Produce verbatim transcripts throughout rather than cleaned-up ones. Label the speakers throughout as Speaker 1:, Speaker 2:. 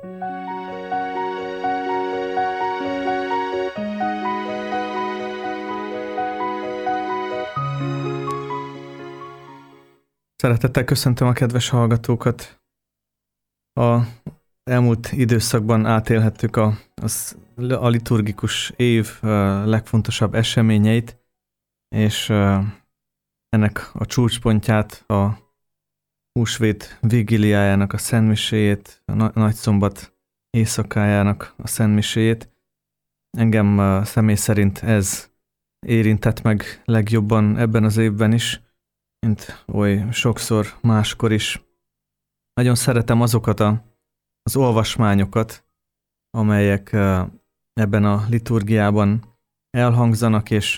Speaker 1: Szeretettel köszöntöm a kedves hallgatókat. A elmúlt időszakban átélhettük a, az, a liturgikus év legfontosabb eseményeit, és ennek a csúcspontját, a húsvét vigíliájának a szentmiséjét, a nagyszombat éjszakájának a szentmiséjét. Engem személy szerint ez érintett meg legjobban ebben az évben is, mint oly sokszor máskor is. Nagyon szeretem azokat a, az olvasmányokat, amelyek ebben a liturgiában elhangzanak, és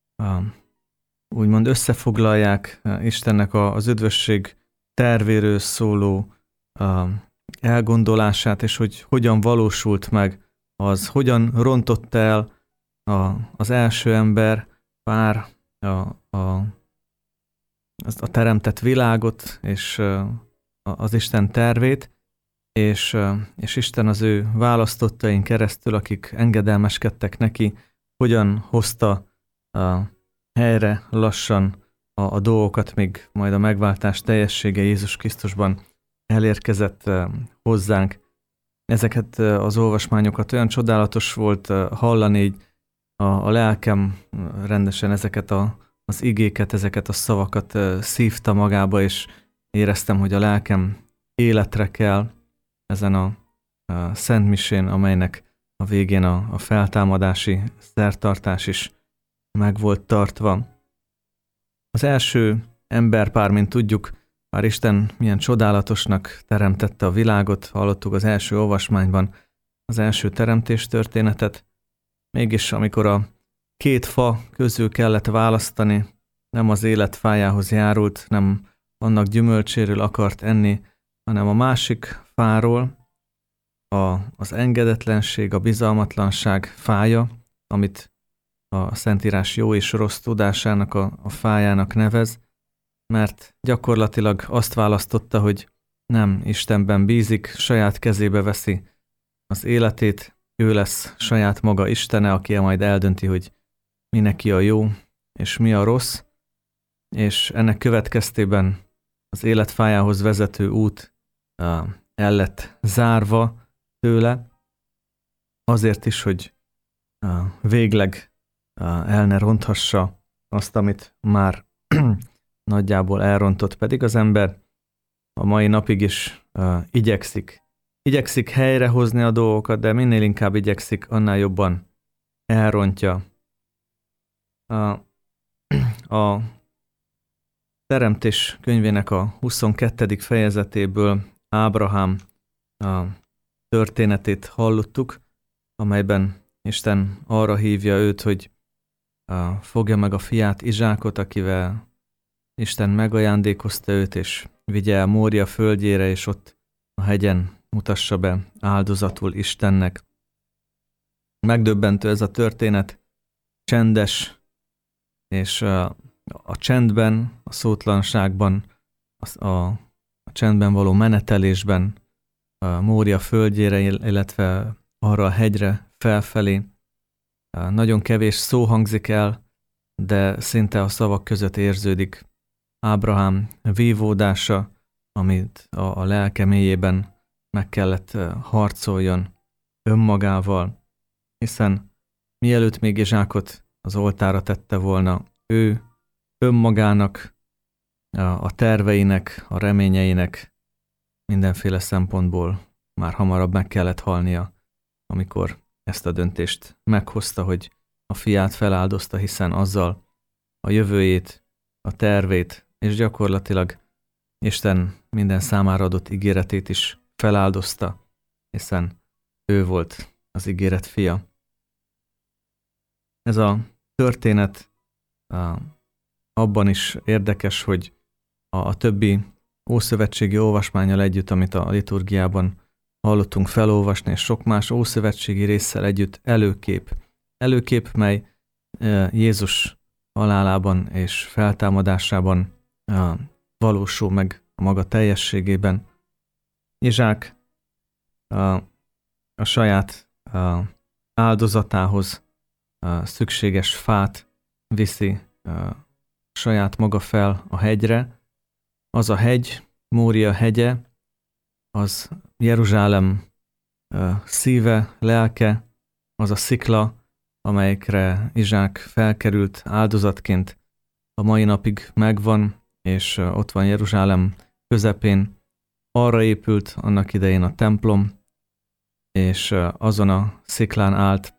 Speaker 1: úgymond összefoglalják Istennek az üdvösség tervéről szóló elgondolását, és hogy hogyan valósult meg az, hogyan rontott el a, az első ember pár a, a a teremtett világot és az Isten tervét, és, és Isten az ő választottain keresztül, akik engedelmeskedtek neki, hogyan hozta a helyre lassan a, a dolgokat, még majd a megváltás teljessége Jézus Krisztusban elérkezett hozzánk. Ezeket az olvasmányokat olyan csodálatos volt hallani, így a, a lelkem rendesen ezeket a az igéket, ezeket a szavakat szívta magába, és éreztem, hogy a lelkem életre kell ezen a, a szentmisén, amelynek a végén a, a feltámadási szertartás is meg volt tartva. Az első emberpár, mint tudjuk, már Isten milyen csodálatosnak teremtette a világot, hallottuk az első olvasmányban az első teremtés történetet, mégis amikor a két fa közül kellett választani, nem az élet fájához járult, nem annak gyümölcséről akart enni, hanem a másik fáról, a, az engedetlenség, a bizalmatlanság fája, amit a Szentírás jó és rossz tudásának a, a fájának nevez, mert gyakorlatilag azt választotta, hogy nem Istenben bízik, saját kezébe veszi az életét, ő lesz saját maga Istene, aki majd eldönti, hogy mi neki a jó, és mi a rossz, és ennek következtében az életfájához vezető út uh, el lett zárva tőle, azért is, hogy uh, végleg uh, el ne ronthassa azt, amit már nagyjából elrontott, pedig az ember a mai napig is uh, igyekszik. Igyekszik helyrehozni a dolgokat, de minél inkább igyekszik, annál jobban elrontja. A, a Teremtés könyvének a huszonkettedik fejezetéből Ábrahám a történetét hallottuk, amelyben Isten arra hívja őt, hogy a, fogja meg a fiát, Izsákot, akivel Isten megajándékozta őt, és vigye el Mória földjére, és ott a hegyen mutassa be áldozatul Istennek. Megdöbbentő ez a történet, csendes, és a, a csendben, a szótlanságban, a, a, a csendben való menetelésben a Mória földjére, illetve arra a hegyre felfelé nagyon kevés szó hangzik el, de szinte a szavak között érződik Ábrahám vívódása, amit a, a lelke mélyében meg kellett harcoljon önmagával, hiszen mielőtt még Izsákot az oltára tette volna, ő önmagának, a, a terveinek, a reményeinek mindenféle szempontból már hamarabb meg kellett halnia, amikor ezt a döntést meghozta, hogy a fiát feláldozta, hiszen azzal a jövőjét, a tervét, és gyakorlatilag Isten minden számára adott ígéretét is feláldozta, hiszen ő volt az ígéret fia. Ez a történet a, abban is érdekes, hogy a, a többi ószövetségi olvasmánnyal együtt, amit a liturgiában hallottunk felolvasni, és sok más ószövetségi résszel együtt előkép. Előkép, mely Jézus halálában és feltámadásában valósul meg a maga teljességében. Izsák a, a saját a áldozatához a szükséges fát viszi a saját maga fel a hegyre. Az a hegy, Mória hegye, az Jeruzsálem szíve, lelke, az a szikla, amelyekre Izsák felkerült áldozatként, a mai napig megvan, és ott van Jeruzsálem közepén. Arra épült annak idején a templom, és azon a sziklán állt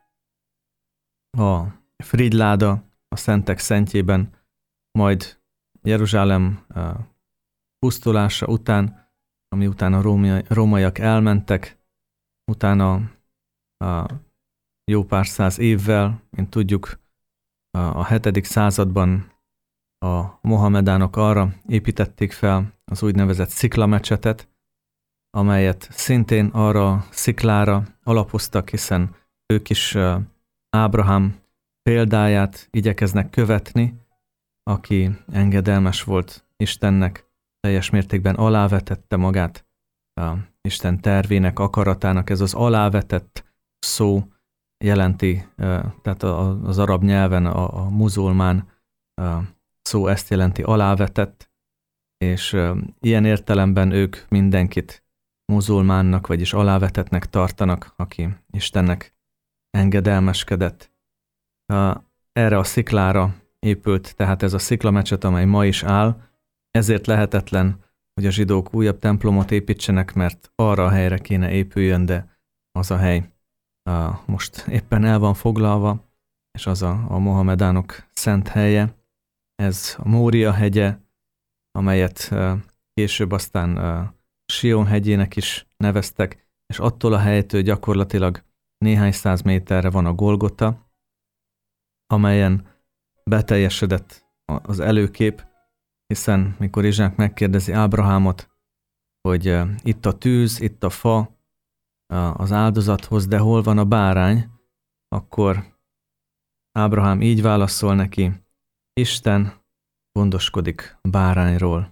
Speaker 1: a frigyláda a szentek szentjében, majd Jeruzsálem pusztulása után, ami után a rómaiak elmentek, utána a jó pár száz évvel, mint tudjuk, a hetedik században a mohamedánok arra építették fel az úgynevezett sziklamecsetet, amelyet szintén arra a sziklára alapoztak, hiszen ők is Ábrahám példáját igyekeznek követni, aki engedelmes volt Istennek, teljes mértékben alávetette magát a Isten tervének, akaratának. Ez az alávetett szó jelenti, tehát az arab nyelven a, a muzulmán szó ezt jelenti, alávetett, és ilyen értelemben ők mindenkit muzulmánnak, vagyis alávetettnek tartanak, aki Istennek engedelmeskedett. Erre a sziklára épült tehát ez a sziklamecset, amely ma is áll, ezért lehetetlen, hogy a zsidók újabb templomot építsenek, mert arra a helyre kéne épüljön, de az a hely most éppen el van foglalva, és az a, a mohamedánok szent helye. Ez a Mória hegye, amelyet később aztán Sion hegyének is neveztek, és attól a helytől gyakorlatilag néhány száz méterre van a Golgota, amelyen beteljesedett az előkép, hiszen mikor Izsák megkérdezi Ábrahámot, hogy itt a tűz, itt a fa az áldozathoz, de hol van a bárány, akkor Ábrahám így válaszol neki: Isten gondoskodik a bárányról.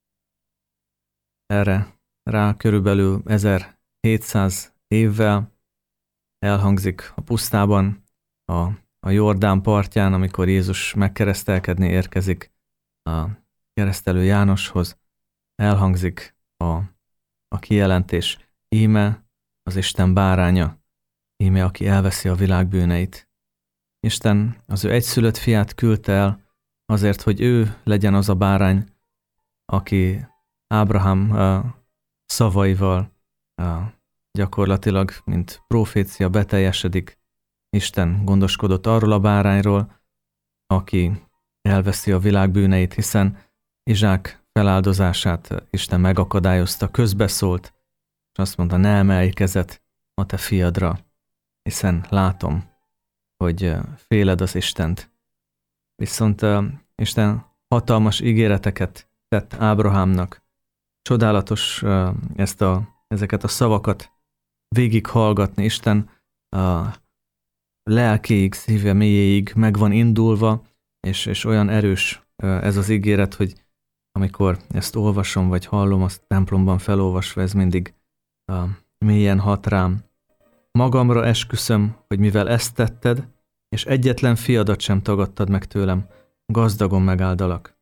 Speaker 1: Erre rá körülbelül ezerhétszáz évvel elhangzik a pusztában, a, a Jordán partján, amikor Jézus megkeresztelkedni érkezik a keresztelő Jánoshoz, elhangzik a, a kijelentés: íme az Isten báránya, íme aki elveszi a világ bűneit. Isten az ő egyszülött fiát küldte el azért, hogy ő legyen az a bárány, aki Ábrahám uh, szavaival uh, gyakorlatilag, mint profécia beteljesedik. Isten gondoskodott arról a bárányról, aki elveszi a világ bűneit, hiszen Izsák feláldozását Isten megakadályozta, közbeszólt, és azt mondta: ne emelj kezet a te fiadra, hiszen látom, hogy féled az Istent. Viszont uh, Isten hatalmas ígéreteket tett Ábrahámnak. Csodálatos uh, ezt a, ezeket a szavakat végighallgatni. Isten a lelkéig, szíve mélyéig meg van indulva, és, és olyan erős uh, ez az ígéret, hogy amikor ezt olvasom, vagy hallom, azt templomban felolvasva, ez mindig uh, mélyen hat rám. Magamra esküszöm, hogy mivel ezt tetted, és egyetlen fiadat sem tagadtad meg tőlem, gazdagon megáldalak.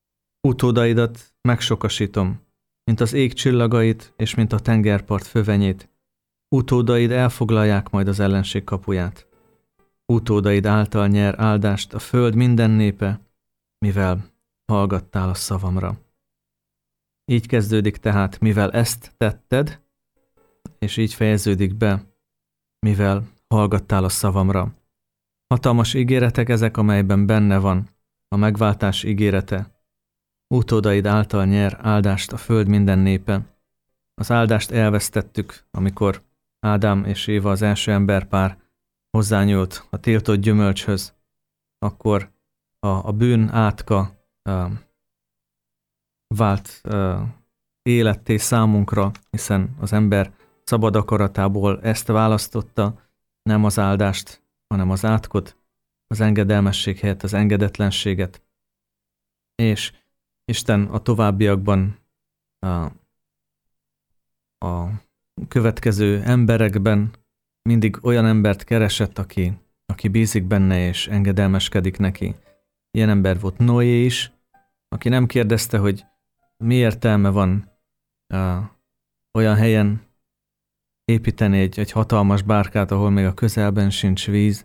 Speaker 1: Utódaidat megsokasítom, mint az ég csillagait, és mint a tengerpart fövenyét. Utódaid elfoglalják majd az ellenség kapuját. Utódaid által nyer áldást a föld minden népe, mivel hallgattál a szavamra. Így kezdődik tehát, mivel ezt tetted, és így fejeződik be, mivel hallgattál a szavamra. Hatalmas ígéretek ezek, amelyben benne van a megváltás ígérete. Utódaid által nyer áldást a föld minden népe. Az áldást elvesztettük, amikor Ádám és Éva, az első emberpár hozzányúlt a tiltott gyümölcshöz. Akkor a, a bűn átka uh, vált uh, életté számunkra, hiszen az ember szabad akaratából ezt választotta, nem az áldást, hanem az átkot, az engedelmesség helyett az engedetlenséget. És Isten a továbbiak a, a következő emberekben mindig olyan embert keresett, aki, aki bízik benne és engedelmeskedik neki. Ilyen ember volt Noé is, aki nem kérdezte, hogy mi értelme van uh, olyan helyen építeni egy, egy hatalmas bárkát, ahol még a közelben sincs víz.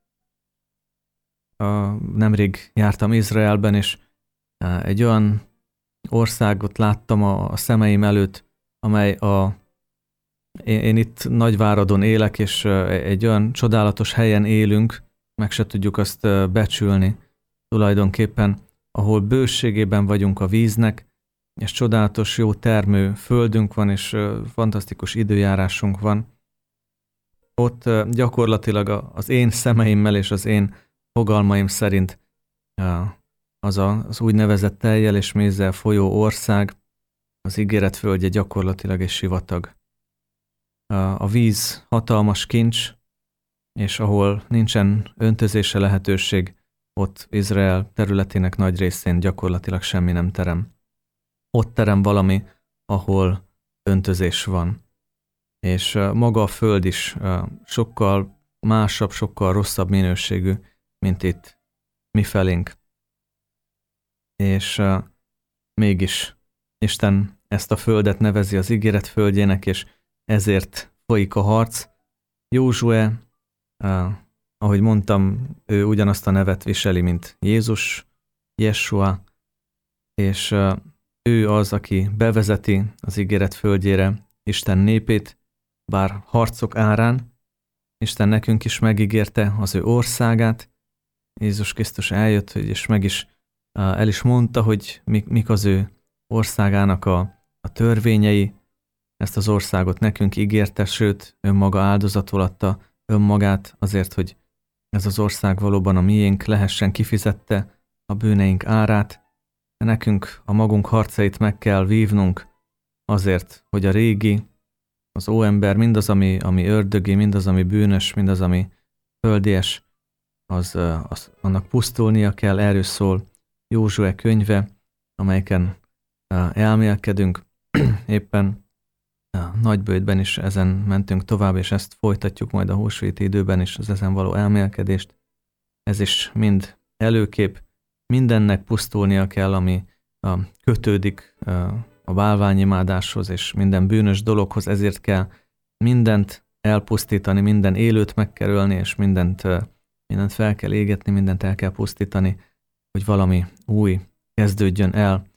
Speaker 1: Uh, nemrég jártam Izraelben, és uh, egy olyan országot láttam a, a szemeim előtt, amely a én, én itt Nagyváradon élek, és uh, egy olyan csodálatos helyen élünk, meg se tudjuk azt uh, becsülni tulajdonképpen, ahol bőségében vagyunk a víznek, és csodálatos jó termő földünk van, és uh, fantasztikus időjárásunk van. Ott uh, gyakorlatilag az én szemeimmel és az én fogalmaim szerint uh, az a, az úgynevezett tejjel és mézzel folyó ország, az ígéret földje gyakorlatilag egy sivatag. Uh, a víz hatalmas kincs, és ahol nincsen öntözése lehetőség, ott Izrael területének nagy részén gyakorlatilag semmi nem terem. Ott terem valami, ahol öntözés van. És maga a föld is sokkal másabb, sokkal rosszabb minőségű, mint itt mi felénk. És mégis Isten ezt a földet nevezi az ígéret földjének, és ezért folyik a harc. Józsué, ahogy mondtam, ő ugyanazt a nevet viseli, mint Jézus, Jeshua, és ő az, aki bevezeti az ígéret földjére Isten népét, bár harcok árán. Isten nekünk is megígérte az ő országát. Jézus Krisztus eljött, és meg is el is mondta, hogy mik, mik az ő országának a, a törvényei. Ezt az országot nekünk ígérte, sőt, önmaga áldozatul adta önmagát azért, hogy ez az ország valóban a miénk lehessen, kifizette a bűneink árát. De nekünk a magunk harcait meg kell vívnunk azért, hogy a régi, az óember, mindaz, ami, ami ördögi, mindaz, ami bűnös, mindaz, ami földies, az, az, annak pusztulnia kell. Erről szól Józsué könyve, amelyeken elmélkedünk. Éppen Nagybőjtben is ezen mentünk tovább, és ezt folytatjuk majd a húsvéti időben is, az ezen való elmélkedést. Ez is mind előkép, mindennek pusztulnia kell, ami a, kötődik a, a bálványimádáshoz és minden bűnös dologhoz, ezért kell mindent elpusztítani, minden élőt meg kell ölni, és mindent, mindent fel kell égetni, mindent el kell pusztítani, hogy valami új kezdődjön el,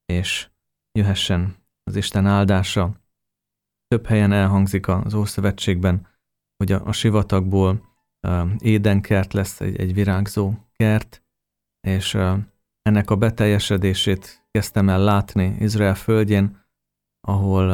Speaker 1: és jöhessen az Isten áldása. Több helyen elhangzik az Ószövetségben, hogy a, a sivatagból uh, édenkert lesz, egy, egy virágzó kert, és uh, ennek a beteljesedését kezdtem el látni Izrael földjén, ahol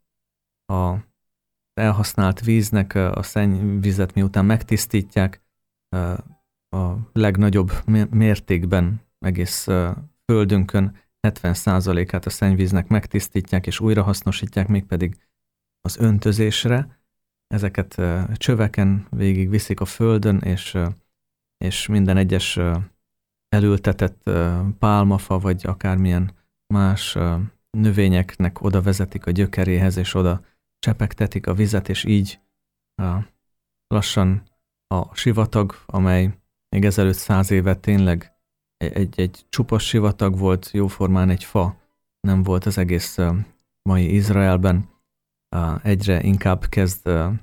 Speaker 1: uh, a elhasznált víznek uh, a szennyvizet miután megtisztítják, uh, a legnagyobb mértékben egész uh, földünkön hetven százalékát a szennyvíznek megtisztítják és újrahasznosítják, mégpedig az öntözésre. Ezeket uh, csöveken végig viszik a földön, és, uh, és minden egyes uh, elültetett uh, pálmafa, vagy akármilyen más uh, növényeknek oda vezetik a gyökeréhez, és oda csepegtetik a vizet, és így uh, lassan a sivatag, amely még ezelőtt száz éve tényleg egy, egy, egy csupasz sivatag volt, jóformán egy fa, nem volt az egész uh, mai Izraelben, uh, egyre inkább kezd uh,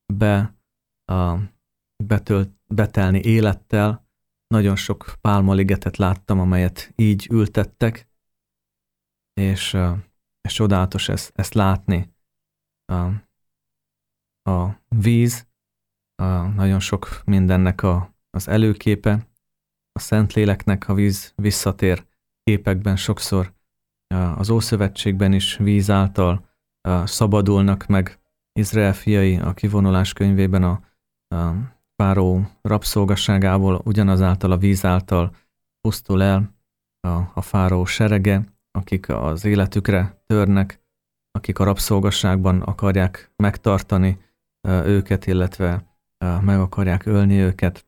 Speaker 1: be uh, betölt, betelni élettel. Nagyon sok pálmaligetet láttam, amelyet így ültettek, és, uh, és csodálatos ezt, ezt látni. Uh, a víz, uh, nagyon sok mindennek a, az előképe, a Szentléleknek a víz visszatér képekben sokszor. Uh, az Ószövetségben is víz által uh, szabadulnak meg Izrael fiai, a kivonulás könyvében a, a fáraó rabszolgasságából, ugyanazáltal a víz által pusztul el a, a fáraó serege, akik az életükre törnek, akik a rabszolgasságban akarják megtartani uh, őket, illetve uh, meg akarják ölni őket.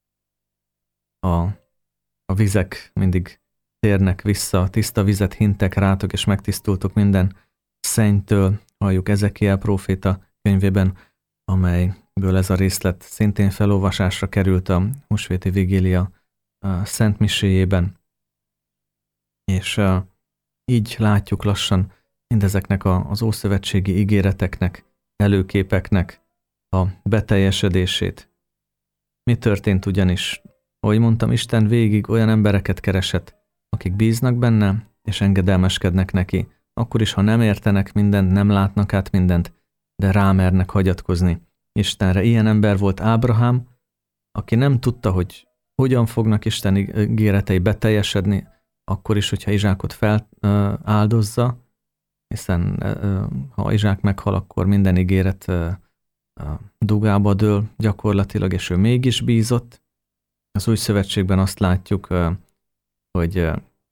Speaker 1: A, a vizek mindig térnek vissza, tiszta vizet hintek rátok, és megtisztultok minden szennytől, halljuk Ezekiel próféta könyvében, amelyből ez a részlet szintén felolvasásra került a húsvéti vigília szent miséjében. És uh, így látjuk lassan mindezeknek a, az ószövetségi ígéreteknek, előképeknek a beteljesedését. Mi történt ugyanis? Ahogy mondtam, Isten végig olyan embereket keresett, akik bíznak benne, és engedelmeskednek neki, akkor is, ha nem értenek mindent, nem látnak át mindent, de rámernek hagyatkozni Istenre. Ilyen ember volt Ábrahám, aki nem tudta, hogy hogyan fognak Isten ígéretei beteljesedni, akkor is, hogyha Izsákot feláldozza, hiszen ha Izsák meghal, akkor minden ígéret dugába dől gyakorlatilag, és ő mégis bízott. Az új szövetségben azt látjuk, hogy,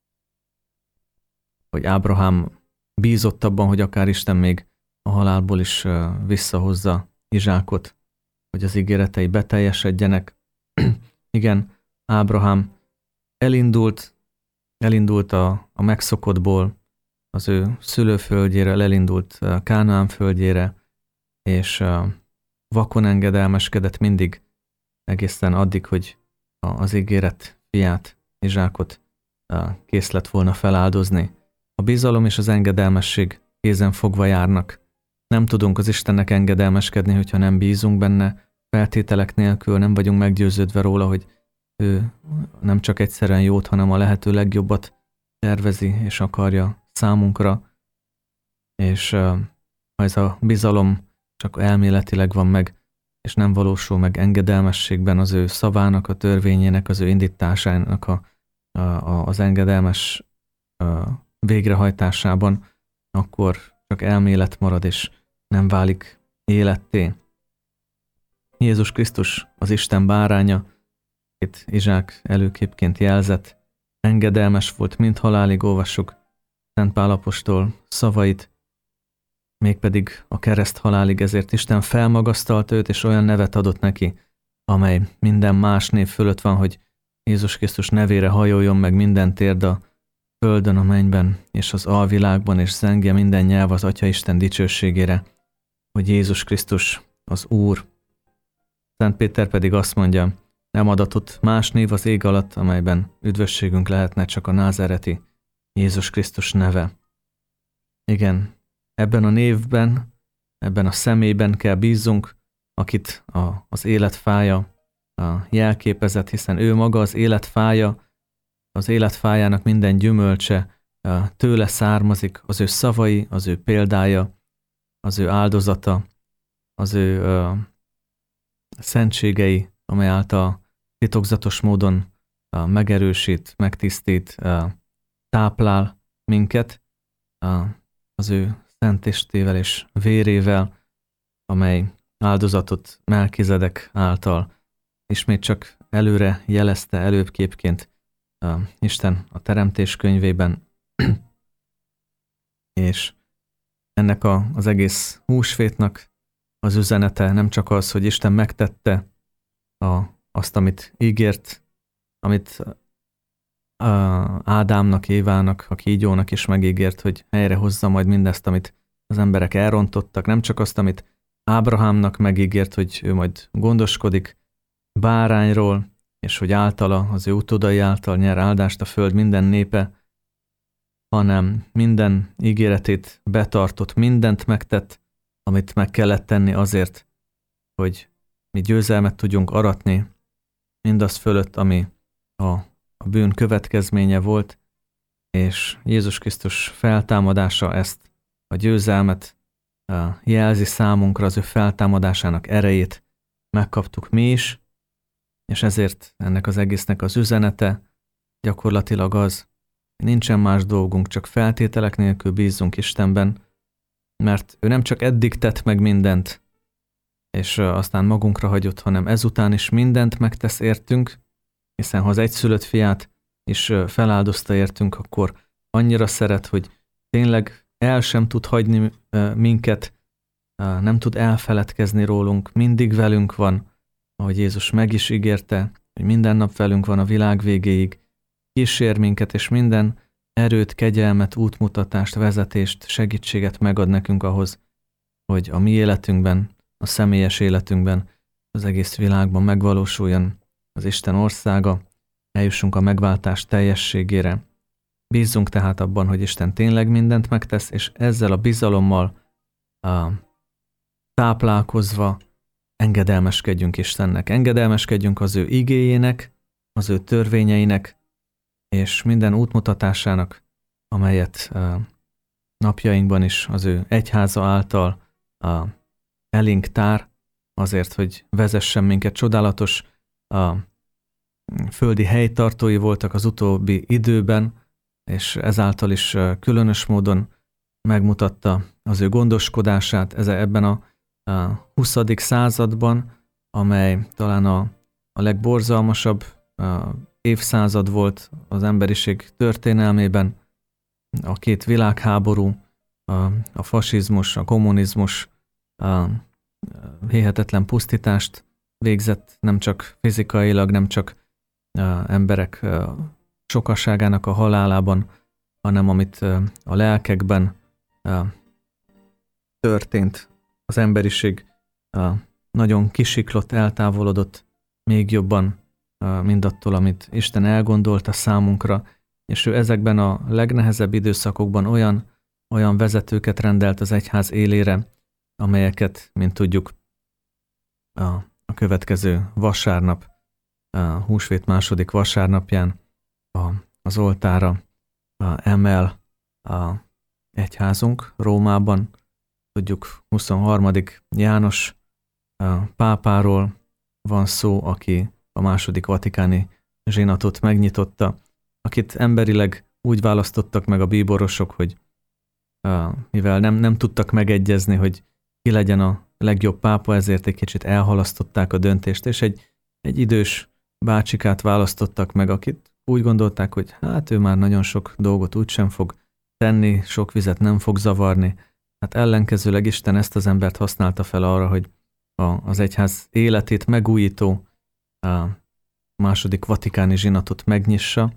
Speaker 1: hogy Ábrahám bízott abban, hogy akár Isten még a halálból is visszahozza Izsákot, hogy az ígéretei beteljesedjenek. Igen, Ábrahám elindult, elindult a, a megszokottból, az ő szülőföldjére, elindult Kánaán földjére, és vakon engedelmeskedett mindig egészen addig, hogy az ígéret fiát, Izsákot kész lett volna feláldozni. A bizalom és az engedelmesség kézen fogva járnak. Nem tudunk az Istennek engedelmeskedni, hogyha nem bízunk benne, feltételek nélkül nem vagyunk meggyőződve róla, hogy ő nem csak egyszerűen jót, hanem a lehető legjobbat tervezi és akarja számunkra. És ha ez a bizalom csak elméletileg van meg, és nem valósul meg engedelmességben az ő szavának, a törvényének, az ő indításának a, a, az engedelmes a végrehajtásában, akkor csak elmélet marad, és nem válik életté. Jézus Krisztus, az Isten báránya, itt Izsák előképként jelzett, engedelmes volt, mint halálig, olvassuk Szent Pál apostol szavait, mégpedig a kereszt halálig, ezért Isten felmagasztalt őt, és olyan nevet adott neki, amely minden más név fölött van, hogy Jézus Krisztus nevére hajoljon meg minden térd a földön, a mennyben, és az alvilágban, és zengje minden nyelv az Atya Isten dicsőségére, hogy Jézus Krisztus az Úr. Szent Péter pedig azt mondja, nem adatott más név az ég alatt, amelyben üdvösségünk lehetne, csak a názáreti Jézus Krisztus neve. Igen, ebben a névben, ebben a személyben kell bízzunk, akit a, az élet fája a jelképezett, hiszen ő maga az élet fája, az élet fájának minden gyümölcse tőle származik, az ő szavai, az ő példája, az ő áldozata, az ő uh, szentségei, amely által titokzatos módon uh, megerősít, megtisztít, uh, táplál minket uh, az ő szent testével és vérével, amely áldozatot Melkizedek által ismét csak előre jelezte, előbbképként uh, Isten a Teremtés könyvében, és ennek a, az egész húsvétnak az üzenete nem csak az, hogy Isten megtette a, azt, amit ígért, amit uh, Ádámnak, Évának, a kígyónak is megígért, hogy helyrehozza majd mindezt, amit az emberek elrontottak, nem csak azt, amit Ábrahámnak megígért, hogy ő majd gondoskodik bárányról, és hogy általa, az ő utódai által nyer áldást a föld minden népe, hanem minden ígéretét betartott, mindent megtett, amit meg kellett tenni azért, hogy mi győzelmet tudjunk aratni mindaz fölött, ami a, a bűn következménye volt, és Jézus Krisztus feltámadása ezt a győzelmet jelzi számunkra, az ő feltámadásának erejét megkaptuk mi is, és ezért ennek az egésznek az üzenete gyakorlatilag az, hogy nincsen más dolgunk, csak feltételek nélkül bízzunk Istenben, mert ő nem csak eddig tett meg mindent, és aztán magunkra hagyott, hanem ezután is mindent megtesz értünk, hiszen ha az egyszülött fiát is feláldozta értünk, akkor annyira szeret, hogy tényleg el sem tud hagyni minket, nem tud elfeledkezni rólunk, mindig velünk van, ahogy Jézus meg is ígérte, hogy minden nap velünk van a világ végéig, kísér minket, és minden erőt, kegyelmet, útmutatást, vezetést, segítséget megad nekünk ahhoz, hogy a mi életünkben, a személyes életünkben, az egész világban megvalósuljon az Isten országa, eljussunk a megváltás teljességére. Bízzunk tehát abban, hogy Isten tényleg mindent megtesz, és ezzel a bizalommal a, táplálkozva engedelmeskedjünk Istennek. Engedelmeskedjünk az ő igéjének, az ő törvényeinek, és minden útmutatásának, amelyet a napjainkban is az ő egyháza által a elénk tár, azért, hogy vezessen minket. Csodálatos a földi helytartói voltak az utóbbi időben, és ezáltal is különös módon megmutatta az ő gondoskodását ez ebben a, a huszadik században, amely talán a, a legborzalmasabb a évszázad volt az emberiség történelmében. A két világháború, a, a fasizmus, a kommunizmus a, hihetetlen pusztítást végzett, nem csak fizikailag, nem csak a, emberek a, sokasságának a halálában, hanem amit a lelkekben történt. Az emberiség nagyon kisiklott, eltávolodott még jobban mindattól, amit Isten elgondolt a számunkra, és ő ezekben a legnehezebb időszakokban olyan, olyan vezetőket rendelt az egyház élére, amelyeket, mint tudjuk, a, a következő vasárnap, a húsvét második vasárnapján a, az oltára a, emel a egyházunk Rómában. Tudjuk, huszonharmadik János a pápáról van szó, aki a második vatikáni zsinatot megnyitotta, akit emberileg úgy választottak meg a bíborosok, hogy a, mivel nem, nem tudtak megegyezni, hogy ki legyen a legjobb pápa, ezért egy kicsit elhalasztották a döntést, és egy, egy idős bácsikát választottak meg, akit úgy gondolták, hogy hát ő már nagyon sok dolgot úgysem fog tenni, sok vizet nem fog zavarni. Hát ellenkezőleg Isten ezt az embert használta fel arra, hogy a, az egyház életét megújító a második vatikáni zsinatot megnyissa,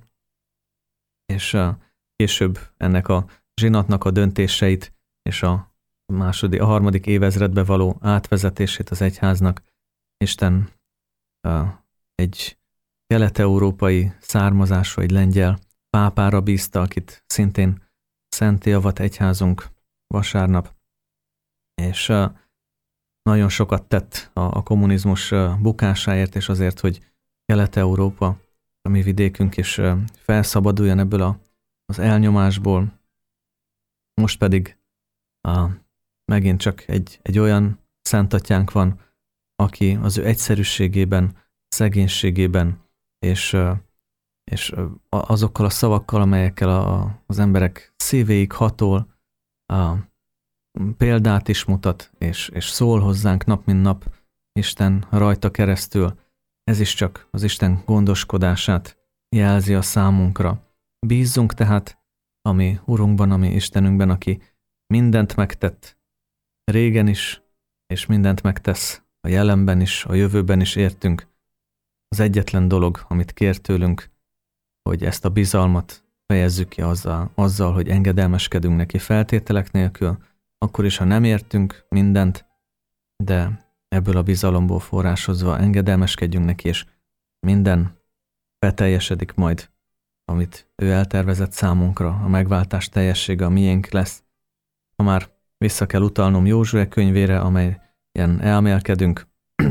Speaker 1: és a, később ennek a zsinatnak a döntéseit és a második, a harmadik évezredbe való átvezetését az egyháznak Isten a, egy kelet-európai származású, egy lengyel pápára bízta, akit szintén szentté avat egyházunk vasárnap, és uh, nagyon sokat tett a, a kommunizmus uh, bukásáért, és azért, hogy Kelet-Európa, a mi vidékünk is uh, felszabaduljon ebből a, az elnyomásból. Most pedig uh, megint csak egy, egy olyan szentatyánk van, aki az ő egyszerűségében, szegénységében, és, uh, és uh, azokkal a szavakkal, amelyekkel a, az emberek szívéig hatol, a példát is mutat, és, és szól hozzánk nap mint nap Isten rajta keresztül. Ez is csak az Isten gondoskodását jelzi a számunkra. Bízzunk tehát a mi Urunkban, a mi Istenünkben, aki mindent megtett régen is, és mindent megtesz a jelenben is, a jövőben is értünk. Az egyetlen dolog, amit kér tőlünk, hogy ezt a bizalmat fejezzük ki azzal, azzal, hogy engedelmeskedünk neki feltételek nélkül, akkor is, ha nem értünk mindent, de ebből a bizalomból forrásozva engedelmeskedjünk neki, és minden beteljesedik majd, amit ő eltervezett számunkra, a megváltás teljessége a miénk lesz. Ha már vissza kell utalnom Józsué könyvére, amelyen elmélkedünk,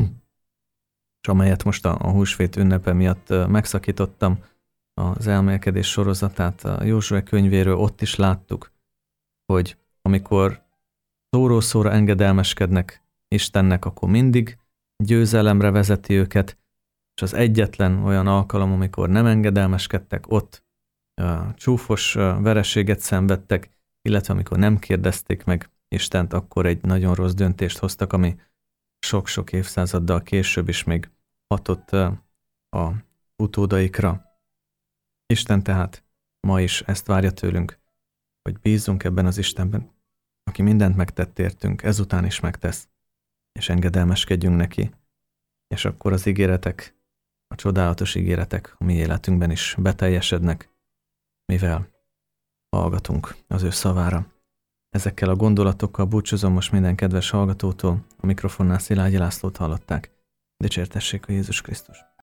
Speaker 1: és amelyet most a, a húsvét ünnepe miatt megszakítottam, az elmélkedés sorozatát a Józsué könyvéről, ott is láttuk, hogy amikor szóról szóra engedelmeskednek Istennek, akkor mindig győzelemre vezeti őket, és az egyetlen olyan alkalom, amikor nem engedelmeskedtek, ott uh, csúfos uh, vereséget szenvedtek, illetve amikor nem kérdezték meg Istent, akkor egy nagyon rossz döntést hoztak, ami sok-sok évszázaddal később is még hatott uh, a utódaikra. Isten tehát ma is ezt várja tőlünk, hogy bízzunk ebben az Istenben, aki mindent megtett értünk, ezután is megtesz, és engedelmeskedjünk neki, és akkor az ígéretek, a csodálatos ígéretek a mi életünkben is beteljesednek, mivel hallgatunk az ő szavára. ezekkel a gondolatokkal búcsúzom most minden kedves hallgatótól. A mikrofonnál Szilágyi Lászlót hallották. Dicsértessék a Jézus Krisztus!